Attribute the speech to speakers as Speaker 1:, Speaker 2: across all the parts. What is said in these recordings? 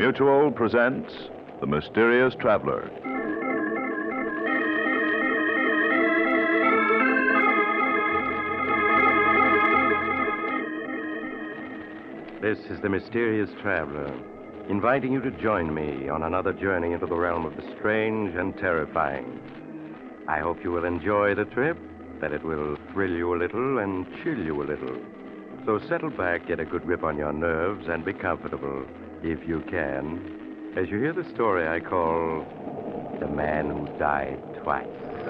Speaker 1: Mutual presents The Mysterious Traveler.
Speaker 2: This is The Mysterious Traveler, inviting you to join me on another journey into the realm of the strange and terrifying. I hope you will enjoy the trip, that it will thrill you a little and chill you a little. So settle back, get a good grip on your nerves, and be comfortable, if you can, as you hear the story I call The Man Who Died Twice.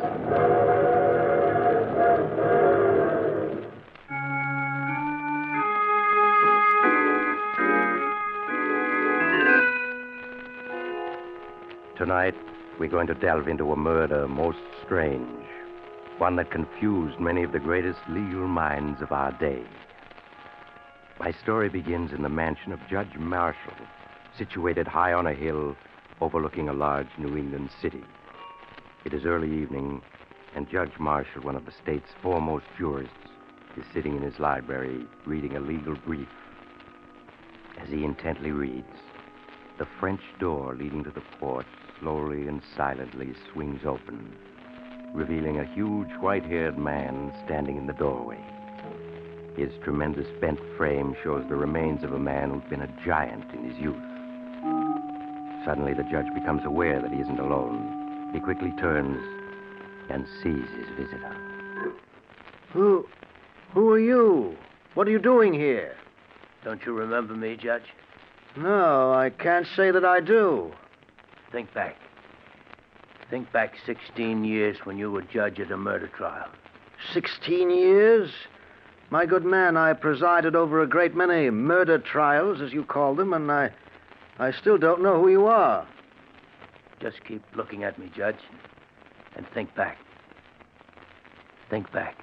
Speaker 2: Tonight, we're going to delve into a murder most strange, one that confused many of the greatest legal minds of our day. My story begins in the mansion of Judge Marshall, situated high on a hill overlooking a large New England city. It is early evening, and Judge Marshall, one of the state's foremost jurists, is sitting in his library reading a legal brief. As he intently reads, the French door leading to the porch slowly and silently swings open, revealing a huge white-haired man standing in the doorway. His tremendous bent frame shows the remains of a man who'd been a giant in his youth. Suddenly, the judge becomes aware that he isn't alone. He quickly turns and sees his visitor.
Speaker 3: Who are you? What are you doing here?
Speaker 4: Don't you remember me, Judge?
Speaker 3: No, I can't say that I do.
Speaker 4: Think back. Think back 16 years when you were judge at a murder trial.
Speaker 3: 16 years? My good man, I presided over a great many murder trials, as you call them, and I still don't know who you are.
Speaker 4: Just keep looking at me, Judge, and think back. Think back.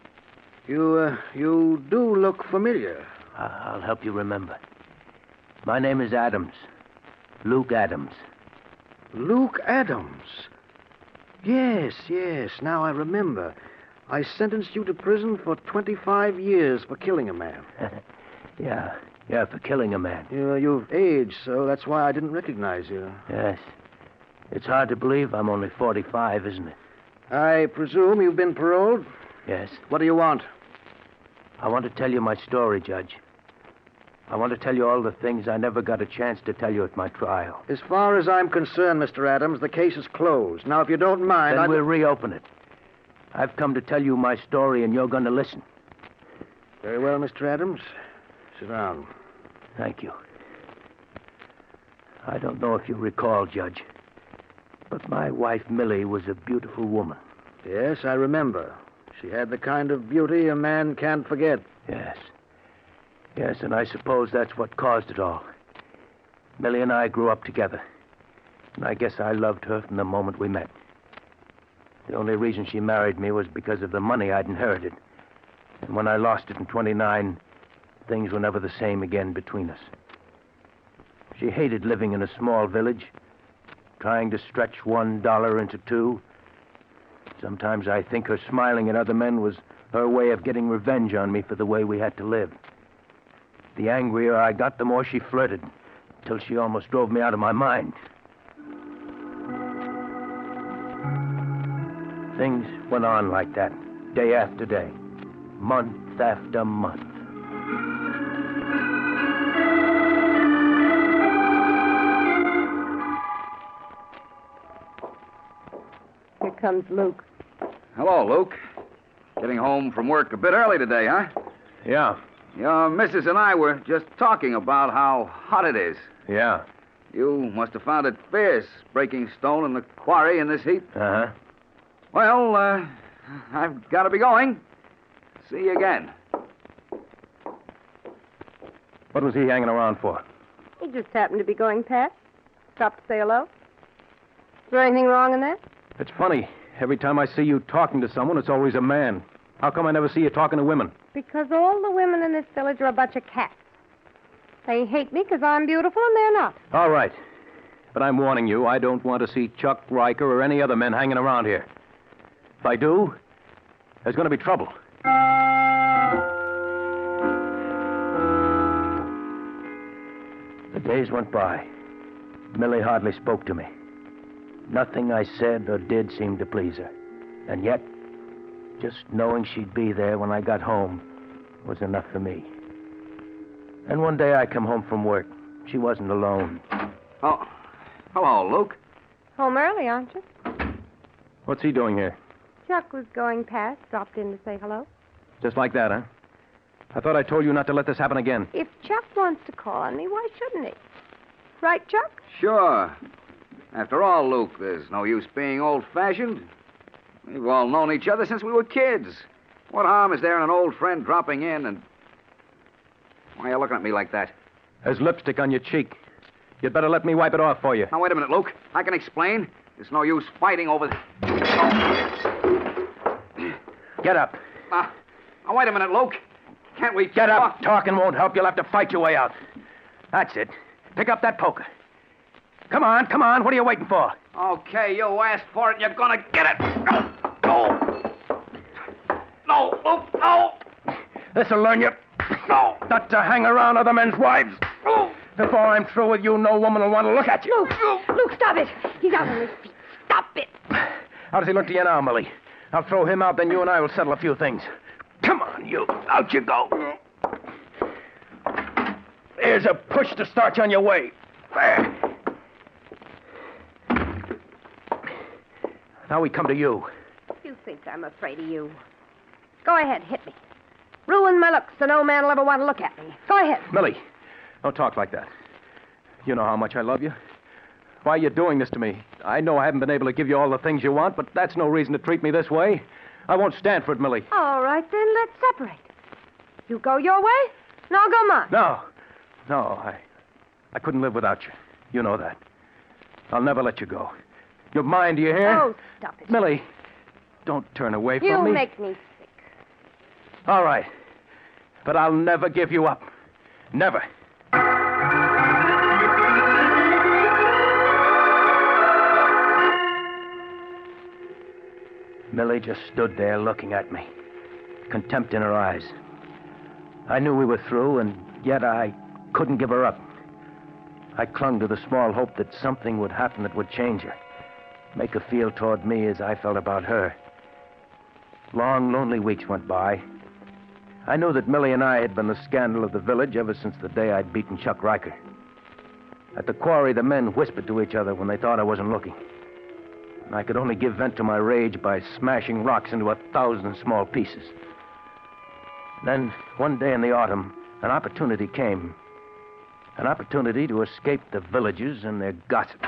Speaker 3: You do look familiar.
Speaker 4: I'll help you remember. My name is Adams. Luke Adams.
Speaker 3: Luke Adams? Yes, now I remember. I sentenced you to prison for 25 years for killing a man.
Speaker 4: Yeah, for killing a man.
Speaker 3: You've aged, so that's why I didn't recognize you.
Speaker 4: Yes. It's hard to believe I'm only 45, isn't it?
Speaker 3: I presume you've been paroled?
Speaker 4: Yes.
Speaker 3: What do you want?
Speaker 4: I want to tell you my story, Judge. I want to tell you all the things I never got a chance to tell you at my trial.
Speaker 3: As far as I'm concerned, Mr. Adams, the case is closed. Now, if you don't mind,
Speaker 4: Then we'll reopen it. I've come to tell you my story, and you're going to listen.
Speaker 3: Very well, Mr. Adams. Sit down.
Speaker 4: Thank you. I don't know if you recall, Judge, but my wife, Millie, was a beautiful woman.
Speaker 3: Yes, I remember. She had the kind of beauty a man can't forget.
Speaker 4: Yes, and I suppose that's what caused it all. Millie and I grew up together, and I guess I loved her from the moment we met. The only reason she married me was because of the money I'd inherited. And when I lost it in 29, things were never the same again between us. She hated living in a small village, trying to stretch $1 into $2. Sometimes I think her smiling at other men was her way of getting revenge on me for the way we had to live. The angrier I got, the more she flirted, till she almost drove me out of my mind. Things went on like that, day after day, month after month.
Speaker 5: Here comes Luke.
Speaker 6: Hello, Luke. Getting home from work a bit early today, huh?
Speaker 2: Yeah.
Speaker 6: Your missus and I were just talking about how hot it is.
Speaker 2: Yeah.
Speaker 6: You must have found it fierce, breaking stone in the quarry in this heat.
Speaker 2: Uh-huh.
Speaker 6: Well, I've got to be going. See you again.
Speaker 2: What was he hanging around for?
Speaker 5: He just happened to be going past. Stopped to say hello. Is there anything wrong in that?
Speaker 2: It's funny. Every time I see you talking to someone, it's always a man. How come I never see you talking to women?
Speaker 5: Because all the women in this village are a bunch of cats. They hate me because I'm beautiful and they're not.
Speaker 2: All right. But I'm warning you, I don't want to see Chuck Riker or any other men hanging around here. If I do, there's going to be trouble.
Speaker 4: The days went by. Millie hardly spoke to me. Nothing I said or did seemed to please her. And yet, just knowing she'd be there when I got home was enough for me. And one day I come home from work. She wasn't alone.
Speaker 6: Oh, hello, Luke.
Speaker 5: Home early, aren't you?
Speaker 4: What's he doing here?
Speaker 5: Chuck was going past, dropped in to say hello.
Speaker 4: Just like that, huh? I thought I told you not to let this happen again.
Speaker 5: If Chuck wants to call on me, why shouldn't he? Right, Chuck?
Speaker 6: Sure. After all, Luke, there's no use being old-fashioned. We've all known each other since we were kids. What harm is there in an old friend dropping in and... Why are you looking at me like that?
Speaker 4: There's lipstick on your cheek. You'd better let me wipe it off for you.
Speaker 6: Now, wait a minute, Luke. I can explain. There's no use fighting over...
Speaker 4: Get up.
Speaker 6: Now, wait a minute, Luke. Can't we...
Speaker 4: Get up. Talking won't help. You'll have to fight your way out. That's it. Pick up that poker. Come on, come on. What are you waiting for?
Speaker 6: Okay, you asked for it, and you're gonna get it. No. No, Luke, no.
Speaker 4: This'll learn you.
Speaker 6: No.
Speaker 4: Not to hang around other men's wives.
Speaker 6: No.
Speaker 4: Before I'm through with you, no woman will want to look at you.
Speaker 5: Luke, stop it. He's out on his feet. Stop it.
Speaker 4: How does he look to you now, Millie? I'll throw him out, then you and I will settle a few things. Come on, you. Out you go. Here's a push to start you on your way. There. Now we come to you.
Speaker 5: You think I'm afraid of you. Go ahead, hit me. Ruin my looks so no man will ever want to look at me. Go ahead.
Speaker 4: Millie, don't talk like that. You know how much I love you. Why are you doing this to me? I know I haven't been able to give you all the things you want, but that's no reason to treat me this way. I won't stand for it, Millie.
Speaker 5: All right, then, let's separate. You go your way, and I'll go mine.
Speaker 4: No, I couldn't live without you. You know that. I'll never let you go. You're mine, do you hear?
Speaker 5: Oh, stop it.
Speaker 4: Millie, don't turn away from
Speaker 5: You
Speaker 4: me.
Speaker 5: make me sick.
Speaker 4: All right. But I'll never give you up. Never. Millie just stood there looking at me, contempt in her eyes. I knew we were through, and yet I couldn't give her up. I clung to the small hope that something would happen that would change her, make her feel toward me as I felt about her. Long, lonely weeks went by. I knew that Millie and I had been the scandal of the village ever since the day I'd beaten Chuck Riker. At the quarry, the men whispered to each other when they thought I wasn't looking. And I could only give vent to my rage by smashing rocks into 1,000 small pieces. Then, one day in the autumn, an opportunity came. An opportunity to escape the villagers and their gossip.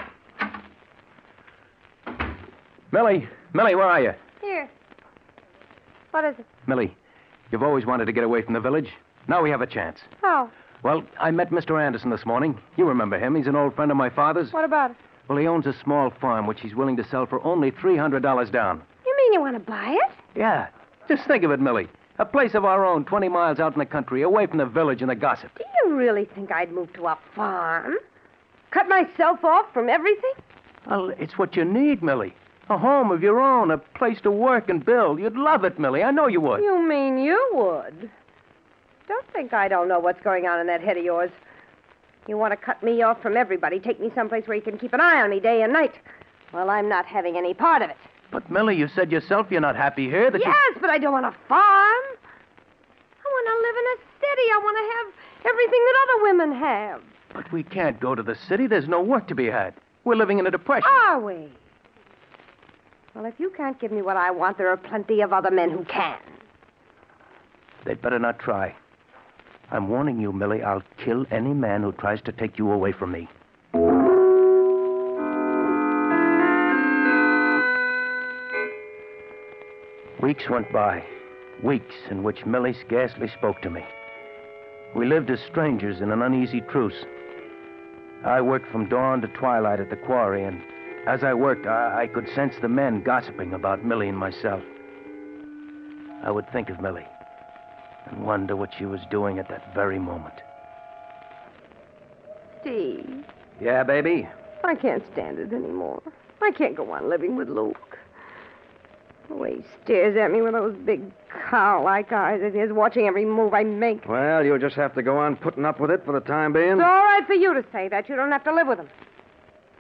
Speaker 4: Millie, where are you?
Speaker 5: Here. What is it?
Speaker 4: Millie, you've always wanted to get away from the village. Now we have a chance.
Speaker 5: How?
Speaker 4: Well, I met Mr. Anderson this morning. You remember him. He's an old friend of my father's.
Speaker 5: What about it?
Speaker 4: Well, he owns a small farm which he's willing to sell for only $300 down.
Speaker 5: You mean you want to buy it?
Speaker 4: Yeah. Just think of it, Millie. A place of our own, 20 miles out in the country, away from the village and the gossip.
Speaker 5: Do you really think I'd move to a farm? Cut myself off from everything?
Speaker 4: Well, it's what you need, Millie. A home of your own, a place to work and build. You'd love it, Millie. I know you would.
Speaker 5: You mean you would? Don't think I don't know what's going on in that head of yours. You want to cut me off from everybody, take me someplace where you can keep an eye on me day and night. Well, I'm not having any part of it.
Speaker 4: But, Millie, you said yourself you're not happy here.
Speaker 5: Yes, but I don't want a farm. I want to live in a city. I want to have everything that other women have.
Speaker 4: But we can't go to the city. There's no work to be had. We're living in a depression.
Speaker 5: Are we? Well, if you can't give me what I want, there are plenty of other men who can.
Speaker 4: They'd better not try. I'm warning you, Millie, I'll kill any man who tries to take you away from me. Weeks went by. Weeks in which Millie scarcely spoke to me. We lived as strangers in an uneasy truce. I worked from dawn to twilight at the quarry, and as I worked, I could sense the men gossiping about Millie and myself. I would think of Millie and wonder what she was doing at that very moment.
Speaker 5: Steve,
Speaker 4: Yeah, baby?
Speaker 5: I can't stand it anymore. I can't go on living with Luke. The way he stares at me with those big cow-like eyes of his, watching every move I make.
Speaker 3: Well, you'll just have to go on putting up with it for the time being.
Speaker 5: It's all right for you to say that. You don't have to live with him.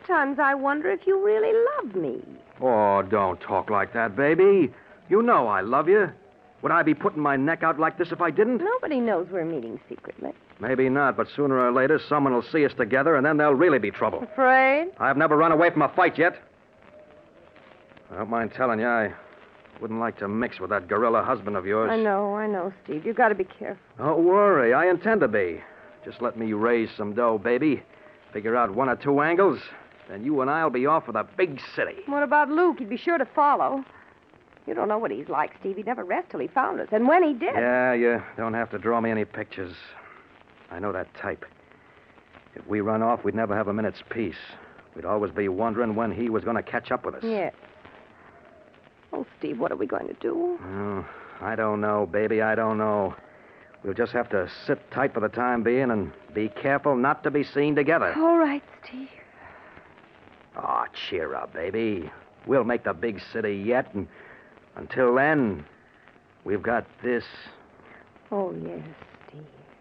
Speaker 5: Sometimes I wonder if you really love me.
Speaker 3: Oh, don't talk like that, baby. You know I love you. Would I be putting my neck out like this if I didn't?
Speaker 5: Nobody knows we're meeting secretly.
Speaker 3: Maybe not, but sooner or later someone will see us together, and then there'll really be trouble.
Speaker 5: Afraid?
Speaker 3: I've never run away from a fight yet. I don't mind telling you, I wouldn't like to mix with that gorilla husband of yours.
Speaker 5: I know, Steve. You've got to be careful.
Speaker 3: Don't worry, I intend to be. Just let me raise some dough, baby. Figure out one or two angles, then you and I'll be off for the big city.
Speaker 5: What about Luke? He'd be sure to follow. You don't know what he's like, Steve. He'd never rest till he found us. And when he did...
Speaker 3: Yeah, you don't have to draw me any pictures. I know that type. If we run off, we'd never have a minute's peace. We'd always be wondering when he was going to catch up with us.
Speaker 5: Yes. Oh, Steve, what are we going to do?
Speaker 3: Oh, I don't know, baby. I don't know. We'll just have to sit tight for the time being and be careful not to be seen together.
Speaker 5: All right, Steve.
Speaker 3: Oh, cheer up, baby. We'll make the big city yet, and until then, we've got this.
Speaker 5: Oh, yes, Steve.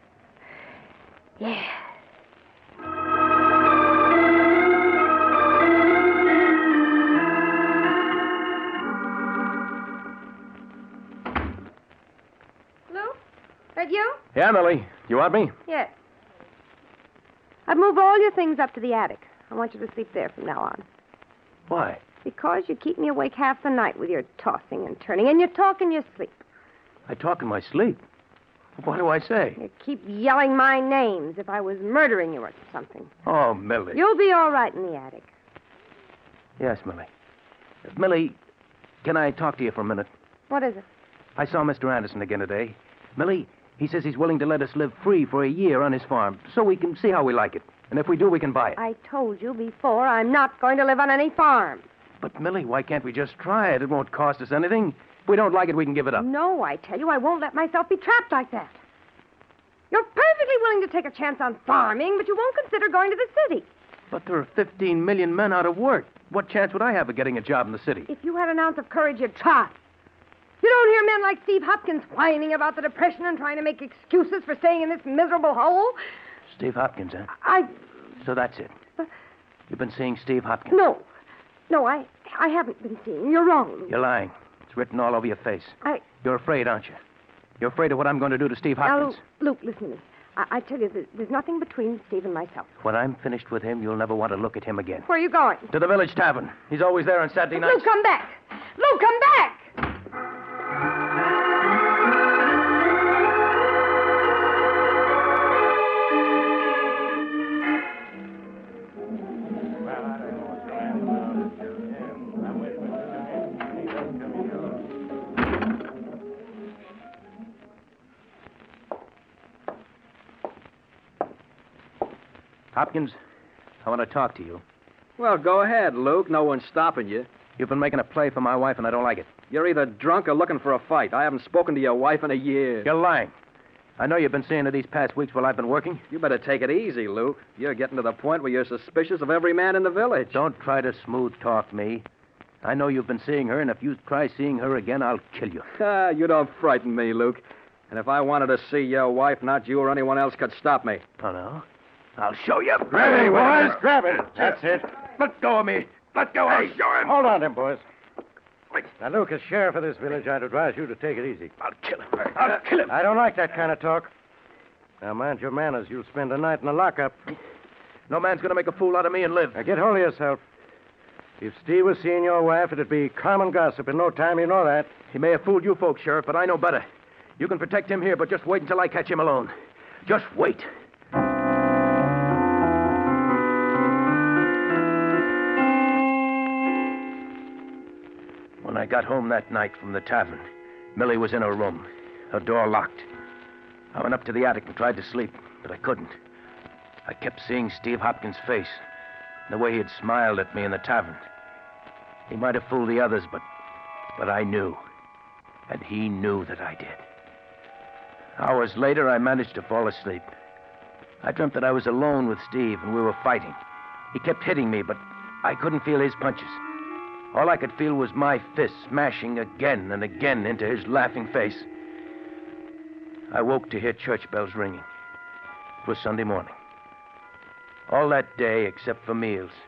Speaker 5: Yes. Luke? That you?
Speaker 4: Yeah, Millie. You want me?
Speaker 5: Yes. I've moved all your things up to the attic. I want you to sleep there from now on.
Speaker 4: Why?
Speaker 5: Because you keep me awake half the night with your tossing and turning, and you talk in your sleep.
Speaker 4: I talk in my sleep. What do I say?
Speaker 5: You keep yelling my names if I was murdering you or something.
Speaker 4: Oh, Millie.
Speaker 5: You'll be all right in the attic.
Speaker 4: Yes, Millie. Millie, can I talk to you for a minute?
Speaker 5: What is it?
Speaker 4: I saw Mr. Anderson again today. Millie, he says he's willing to let us live free for a year on his farm so we can see how we like it. And if we do, we can buy it.
Speaker 5: I told you before I'm not going to live on any farm.
Speaker 4: But, Millie, why can't we just try it? It won't cost us anything. If we don't like it, we can give it up.
Speaker 5: No, I tell you, I won't let myself be trapped like that. You're perfectly willing to take a chance on farming, but you won't consider going to the city.
Speaker 4: But there are 15 million men out of work. What chance would I have of getting a job in the city?
Speaker 5: If you had an ounce of courage, you'd try. You don't hear men like Steve Hopkins whining about the Depression and trying to make excuses for staying in this miserable hole.
Speaker 4: Steve Hopkins, huh? So that's it. You've been seeing Steve Hopkins?
Speaker 5: No, I haven't been seeing. You're wrong, Luke.
Speaker 4: You're lying. It's written all over your face. You're afraid, aren't you? You're afraid of what I'm going to do to Steve Hopkins.
Speaker 5: Now, Luke, listen to me. I tell you, there's nothing between Steve and myself.
Speaker 4: When I'm finished with him, you'll never want to look at him again.
Speaker 5: Where are you going?
Speaker 4: To the village tavern. He's always there on Saturday nights.
Speaker 5: Luke, come back! Luke, come back!
Speaker 4: Hopkins, I want to talk to you.
Speaker 3: Well, go ahead, Luke. No one's stopping you.
Speaker 4: You've been making a play for my wife, and I don't like it.
Speaker 3: You're either drunk or looking for a fight. I haven't spoken to your wife in a year.
Speaker 4: You're lying. I know you've been seeing her these past weeks while I've been working.
Speaker 3: You better take it easy, Luke. You're getting to the point where you're suspicious of every man in the village.
Speaker 4: Don't try to smooth talk me. I know you've been seeing her, and if you try seeing her again, I'll kill you.
Speaker 3: You don't frighten me, Luke. And if I wanted to see your wife, not you or anyone else could stop me.
Speaker 4: Oh, no? I'll show you.
Speaker 7: Grab it, boys. Grab it. That's it.
Speaker 4: Let go of me. Let go of me.
Speaker 7: Show him. Hold on, them boys. Now, Luke, as sheriff of this village, I'd advise you to take it easy.
Speaker 4: I'll kill him. I'll kill him.
Speaker 7: I don't like that kind of talk. Now, mind your manners. You'll spend the night in the lockup.
Speaker 4: No man's going to make a fool out of me and live.
Speaker 7: Now, get hold of yourself. If Steve was seeing your wife, it'd be common gossip in no time. You know that.
Speaker 4: He may have fooled you folks, Sheriff, but I know better. You can protect him here, but just wait until I catch him alone. Just wait. When I got home that night from the tavern, Millie was in her room, her door locked. I went up to the attic and tried to sleep, but I couldn't. I kept seeing Steve Hopkins' face, the way he had smiled at me in the tavern. He might have fooled the others, but I knew. And he knew that I did. Hours later, I managed to fall asleep. I dreamt that I was alone with Steve and we were fighting. He kept hitting me, but I couldn't feel his punches. All I could feel was my fists smashing again and again into his laughing face. I woke to hear church bells ringing. It was Sunday morning. All that day, except for meals,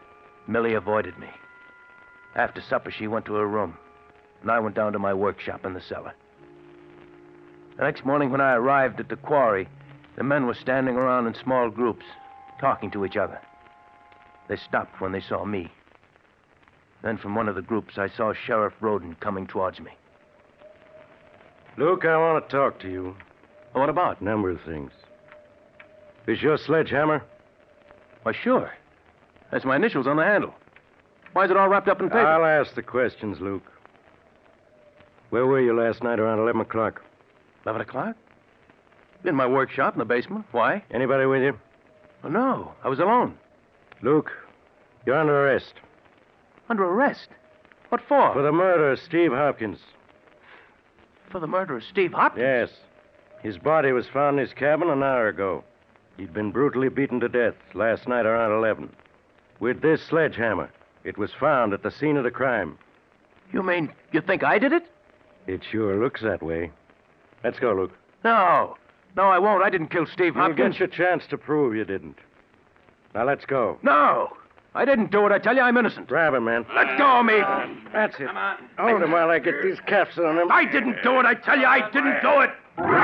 Speaker 4: Millie avoided me. After supper, she went to her room, and I went down to my workshop in the cellar. The next morning, when I arrived at the quarry, the men were standing around in small groups, talking to each other. They stopped when they saw me. Then from one of the groups, I saw Sheriff Roden coming towards me.
Speaker 7: Luke, I want to talk to you.
Speaker 4: What about?
Speaker 7: A number of things. Is your sledgehammer?
Speaker 4: Why, sure. That's my initials on the handle. Why is it all wrapped up in paper?
Speaker 7: I'll ask the questions, Luke. Where were you last night around 11 o'clock?
Speaker 4: 11 o'clock? In my workshop in the basement. Why?
Speaker 7: Anybody with you?
Speaker 4: Oh, no. I was alone.
Speaker 7: Luke, you're under arrest.
Speaker 4: Under arrest? What for?
Speaker 7: For the murder of Steve Hopkins.
Speaker 4: For the murder of Steve Hopkins?
Speaker 7: Yes. His body was found in his cabin an hour ago. He'd been brutally beaten to death last night around 11. With this sledgehammer. It was found at the scene of the crime.
Speaker 4: You mean you think I did it?
Speaker 7: It sure looks that way. Let's go, Luke.
Speaker 4: No. No, I won't. I didn't kill Steve Hopkins.
Speaker 7: You'll get your chance to prove you didn't. Now, let's go.
Speaker 4: No. I didn't do it. I tell you, I'm innocent.
Speaker 7: Grab him, man.
Speaker 4: Let go of me.
Speaker 7: That's it. Come on. Hold him while I get these cuffs on him.
Speaker 4: I didn't do it. I tell you, I didn't do it.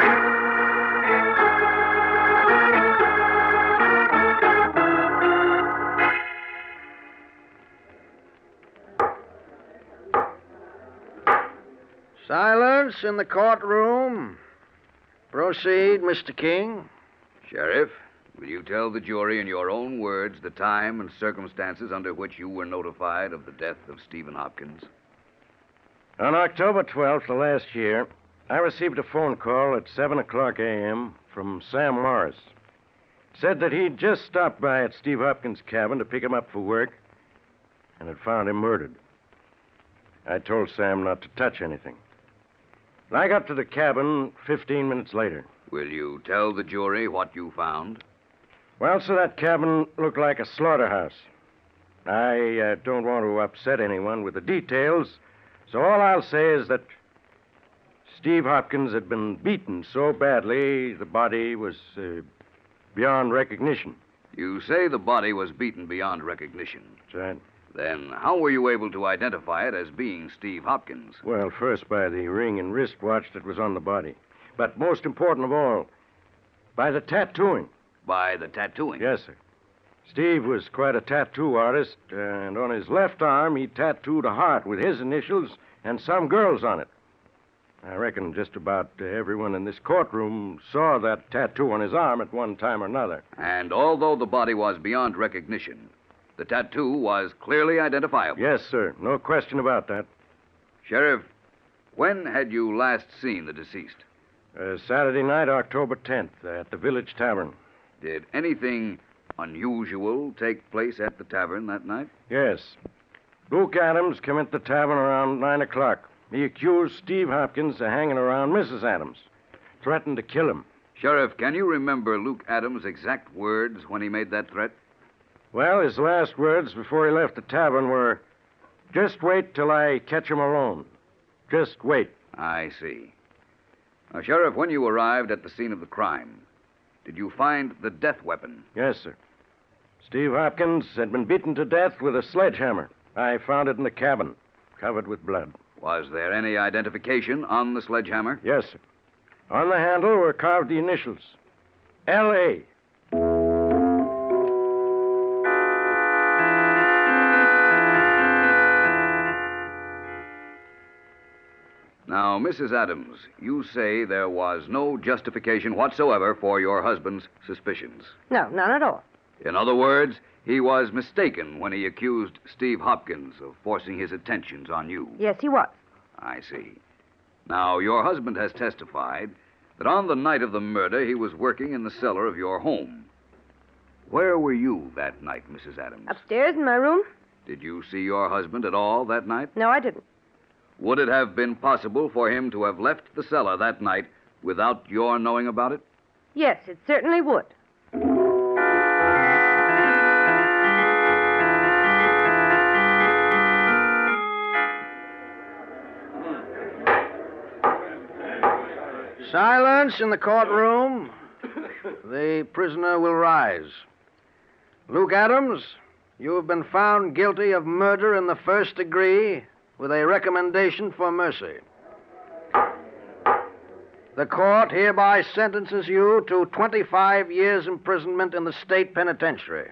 Speaker 3: Silence in the courtroom. Proceed, Mr. King.
Speaker 6: Sheriff, will you tell the jury in your own words the time and circumstances under which you were notified of the death of Stephen Hopkins?
Speaker 7: On October 12th of last year, I received a phone call at 7 o'clock a.m. from Sam Morris. Said that he'd just stopped by at Steve Hopkins' cabin to pick him up for work and had found him murdered. I told Sam not to touch anything. I got to the cabin 15 minutes later.
Speaker 6: Will you tell the jury what you found?
Speaker 7: Well, sir, that cabin looked like a slaughterhouse. I don't want to upset anyone with the details, so all I'll say is that Steve Hopkins had been beaten so badly the body was beyond recognition.
Speaker 6: You say the body was beaten beyond recognition.
Speaker 7: That's right.
Speaker 6: Then how were you able to identify it as being Steve Hopkins?
Speaker 7: Well, first by the ring and wristwatch that was on the body. But most important of all, by the tattooing.
Speaker 6: By the tattooing?
Speaker 7: Yes, sir. Steve was quite a tattoo artist, and on his left arm he tattooed a heart with his initials and some girls on it. I reckon just about everyone in this courtroom saw that tattoo on his arm at one time or another.
Speaker 6: And although the body was beyond recognition, the tattoo was clearly identifiable.
Speaker 7: Yes, sir. No question about that.
Speaker 6: Sheriff, when had you last seen the deceased?
Speaker 7: Saturday night, October 10th, at the Village Tavern.
Speaker 6: Did anything unusual take place at the tavern that night?
Speaker 7: Yes. Luke Adams came into the tavern around 9 o'clock. He accused Steve Hopkins of hanging around Mrs. Adams, threatened to kill him.
Speaker 6: Sheriff, can you remember Luke Adams' exact words when he made that threat?
Speaker 7: Well, his last words before he left the tavern were, "Just wait till I catch him alone. Just wait."
Speaker 6: I see. Now, Sheriff, when you arrived at the scene of the crime, did you find the death weapon?
Speaker 7: Yes, sir. Steve Hopkins had been beaten to death with a sledgehammer. I found it in the cabin, covered with blood.
Speaker 6: Was there any identification on the sledgehammer?
Speaker 7: Yes, sir. On the handle were carved the initials, L.A.
Speaker 6: Now, Mrs. Adams, you say there was no justification whatsoever for your husband's suspicions.
Speaker 5: No, none at all.
Speaker 6: In other words, he was mistaken when he accused Steve Hopkins of forcing his attentions on you.
Speaker 5: Yes, he was.
Speaker 6: I see. Now, your husband has testified that on the night of the murder, he was working in the cellar of your home. Where were you that night, Mrs. Adams?
Speaker 5: Upstairs in my room?
Speaker 6: Did you see your husband at all that night?
Speaker 5: No, I didn't.
Speaker 6: Would it have been possible for him to have left the cellar that night without your knowing about it?
Speaker 5: Yes, it certainly would.
Speaker 3: Silence in the courtroom. The prisoner will rise. Luke Adams, You have been found guilty of murder in the first degree with a recommendation for mercy. The court hereby sentences you to 25 years imprisonment in the state penitentiary.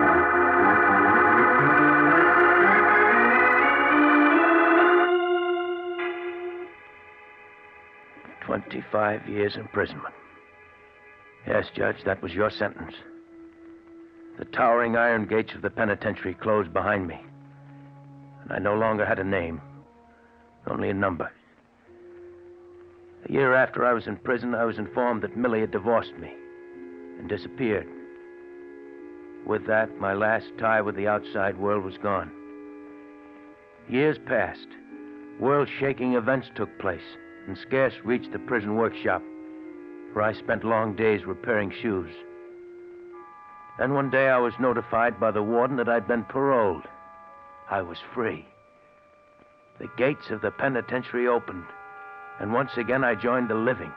Speaker 4: 25 years imprisonment. Yes, Judge, that was your sentence. The towering iron gates of the penitentiary closed behind me. And I no longer had a name, only a number. A year after I was in prison, I was informed that Millie had divorced me and disappeared. With that, my last tie with the outside world was gone. Years passed. World-shaking events took place and scarce reached the prison workshop, where I spent long days repairing shoes. Then one day I was notified by the warden that I'd been paroled. I was free. The gates of the penitentiary opened, and once again I joined the living.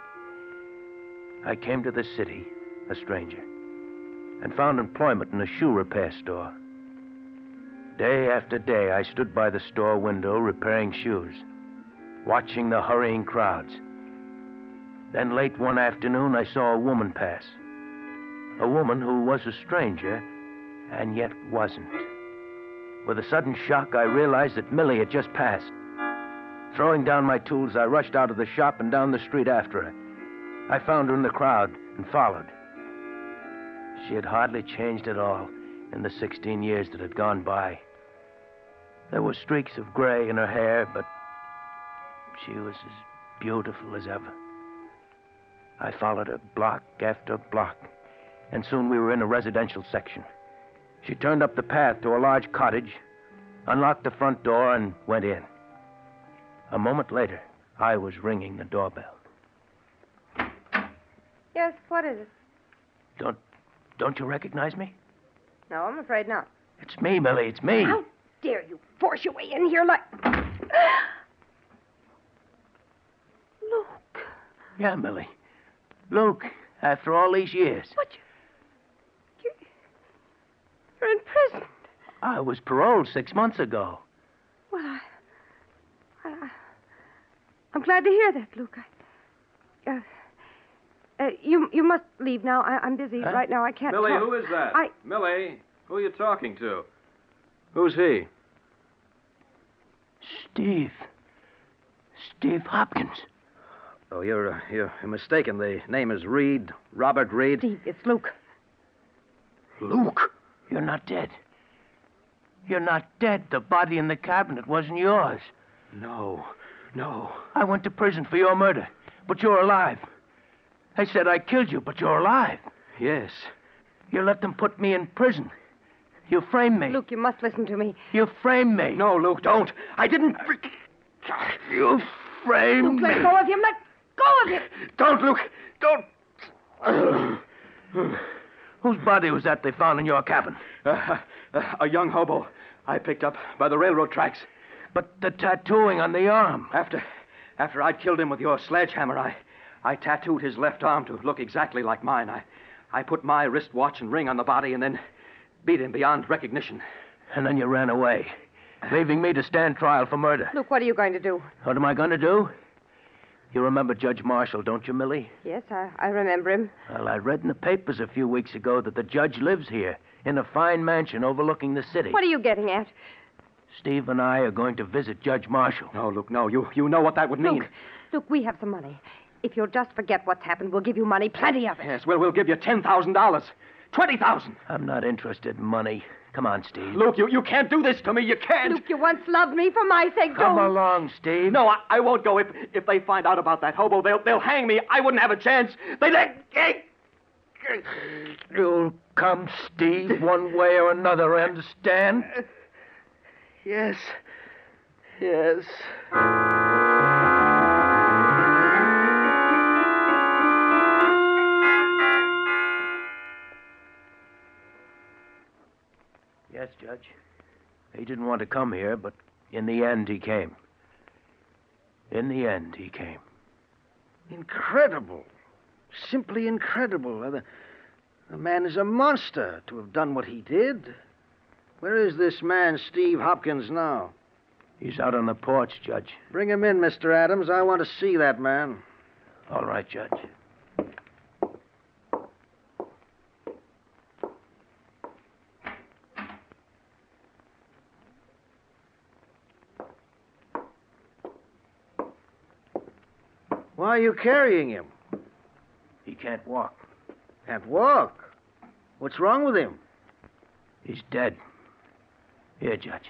Speaker 4: I came to the city, a stranger, and found employment in a shoe repair store. Day after day, I stood by the store window repairing shoes, watching the hurrying crowds. Then late one afternoon, I saw a woman pass. A woman who was a stranger, and yet wasn't. With a sudden shock, I realized that Millie had just passed. Throwing down my tools, I rushed out of the shop and down the street after her. I found her in the crowd and followed. She had hardly changed at all in the 16 years that had gone by. There were streaks of gray in her hair, but she was as beautiful as ever. I followed her block after block, and soon we were in a residential section. She turned up the path to a large cottage, unlocked the front door, and went in. A moment later, I was ringing the doorbell.
Speaker 5: Yes, what is it?
Speaker 4: Don't you recognize me?
Speaker 5: No, I'm afraid not.
Speaker 4: It's me, Millie, it's me.
Speaker 5: How dare you force your way in here like... Luke.
Speaker 4: Yeah, Millie. Luke, after all these years.
Speaker 5: But you're in prison.
Speaker 4: I was paroled 6 months ago.
Speaker 5: Well, I'm glad to hear that, Luke. You must leave now. I'm busy right now. I can't
Speaker 8: Millie,
Speaker 5: talk.
Speaker 8: who is that? Millie, who are you talking to? Who's he?
Speaker 4: Steve Hopkins.
Speaker 3: Oh, you're mistaken. The name is Reed, Robert Reed.
Speaker 5: Steve, it's Luke.
Speaker 3: Luke?
Speaker 4: You're not dead. You're not dead. The body in the cabinet wasn't yours.
Speaker 3: No.
Speaker 4: I went to prison for your murder, but you're alive. They said I killed you, but you're alive.
Speaker 3: Yes.
Speaker 4: You let them put me in prison. You framed me.
Speaker 5: Luke, you must listen to me.
Speaker 4: You framed me.
Speaker 3: No, Luke, don't. I didn't...
Speaker 4: You framed
Speaker 5: Luke,
Speaker 4: me.
Speaker 5: let go of him. Let go of him.
Speaker 3: Don't, Luke. Don't.
Speaker 4: Whose body was that they found in your cabin?
Speaker 3: A young hobo I picked up by the railroad tracks.
Speaker 4: But the tattooing on the arm.
Speaker 3: After I'd killed him with your sledgehammer, I tattooed his left arm to look exactly like mine. I put my wristwatch and ring on the body and then beat him beyond recognition.
Speaker 4: And then you ran away, leaving me to stand trial for murder.
Speaker 5: Luke, what are you going to do?
Speaker 4: What am I going to do? You remember Judge Marshall, don't you, Millie?
Speaker 5: Yes, I remember him.
Speaker 4: Well, I read in the papers a few weeks ago that the judge lives here in a fine mansion overlooking the city.
Speaker 5: What are you getting at?
Speaker 4: Steve and I are going to visit Judge Marshall.
Speaker 3: No, Luke, no. You know what that would mean.
Speaker 5: Luke, we have some money. If you'll just forget what's happened, we'll give you money, plenty of it.
Speaker 3: Yes, we'll give you $10,000. 20,000.
Speaker 4: I'm not interested in money. Come on, Steve.
Speaker 3: Luke, you can't do this to me. You can't.
Speaker 5: Luke, you once loved me for my sake.
Speaker 4: Come
Speaker 5: Don't.
Speaker 4: along, Steve.
Speaker 3: No, I won't go. If they find out about that hobo, they'll hang me. I wouldn't have a chance.
Speaker 4: You'll come, Steve, one way or another, understand?
Speaker 3: Yes.
Speaker 4: Yes, Judge. He didn't want to come here, but in the end, he came.
Speaker 3: Incredible. Simply incredible. The man is a monster to have done what he did.
Speaker 9: Where is this man, Steve Hopkins, now?
Speaker 4: He's out on the porch, Judge.
Speaker 9: Bring him in, Mr. Adams. I want to see that man.
Speaker 4: All right, Judge.
Speaker 9: Why are you carrying him?
Speaker 4: He can't walk.
Speaker 9: Can't walk? What's wrong with him?
Speaker 4: He's dead. Here, Judge.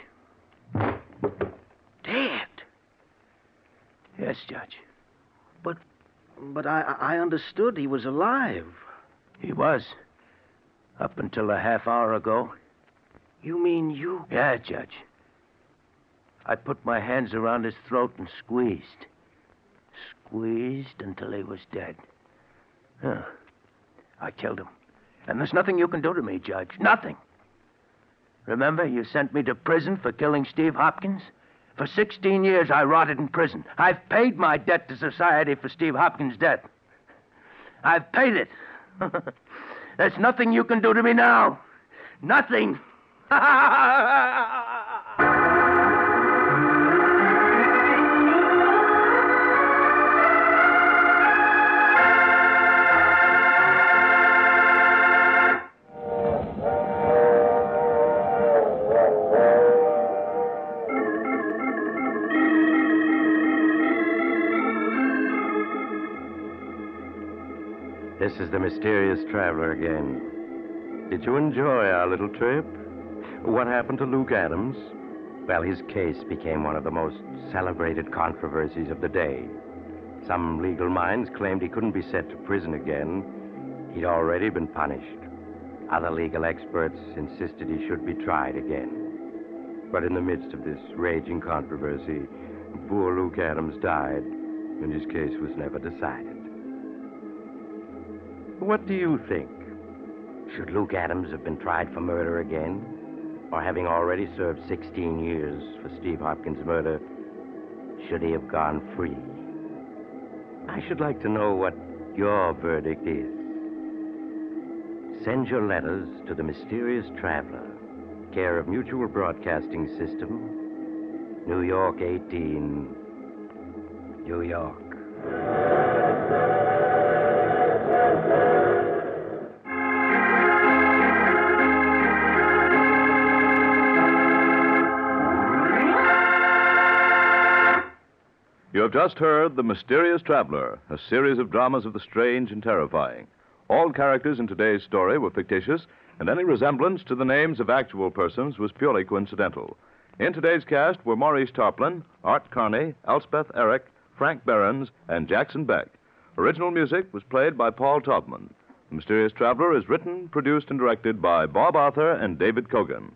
Speaker 9: Dead?
Speaker 4: Yes, Judge.
Speaker 9: But I understood he was alive.
Speaker 4: He was. Up until a half hour ago.
Speaker 9: You mean you...
Speaker 4: Yeah, Judge. I put my hands around his throat and squeezed. Squeezed until he was dead. Huh. I killed him. And there's nothing you can do to me, Judge. Nothing. Remember, you sent me to prison for killing Steve Hopkins? For 16 years, I rotted in prison. I've paid my debt to society for Steve Hopkins' death. I've paid it. There's nothing you can do to me now. Nothing.
Speaker 2: This is the mysterious traveler again. Did you enjoy our little trip? What happened to Luke Adams? Well, his case became one of the most celebrated controversies of the day. Some legal minds claimed he couldn't be sent to prison again. He'd already been punished. Other legal experts insisted he should be tried again. But in the midst of this raging controversy, poor Luke Adams died, and his case was never decided. What do you think? Should Luke Adams have been tried for murder again? Or having already served 16 years for Steve Hopkins' murder, should he have gone free? I should like to know what your verdict is. Send your letters to the Mysterious Traveler, care of Mutual Broadcasting System, New York 18, New York.
Speaker 1: You have just heard The Mysterious Traveler, a series of dramas of the strange and terrifying. All characters in today's story were fictitious, and any resemblance to the names of actual persons was purely coincidental. In today's cast were Maurice Tarplin, Art Carney, Elspeth Eric, Frank Behrens, and Jackson Beck. Original music was played by Paul Taubman. The Mysterious Traveler is written, produced, and directed by Bob Arthur and David Kogan.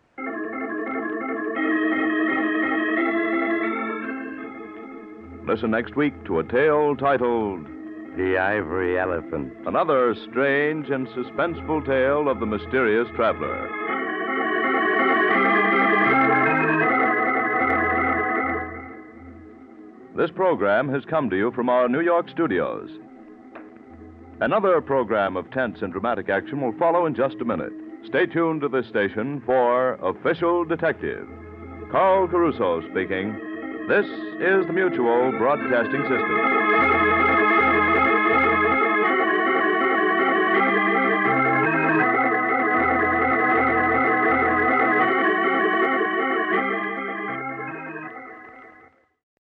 Speaker 1: Listen next week to a tale titled
Speaker 2: The Ivory Elephant.
Speaker 1: Another strange and suspenseful tale of the mysterious traveler. This program has come to you from our New York studios. Another program of tense and dramatic action will follow in just a minute. Stay tuned to this station for Official Detective. Carl Caruso speaking. This is the Mutual Broadcasting System.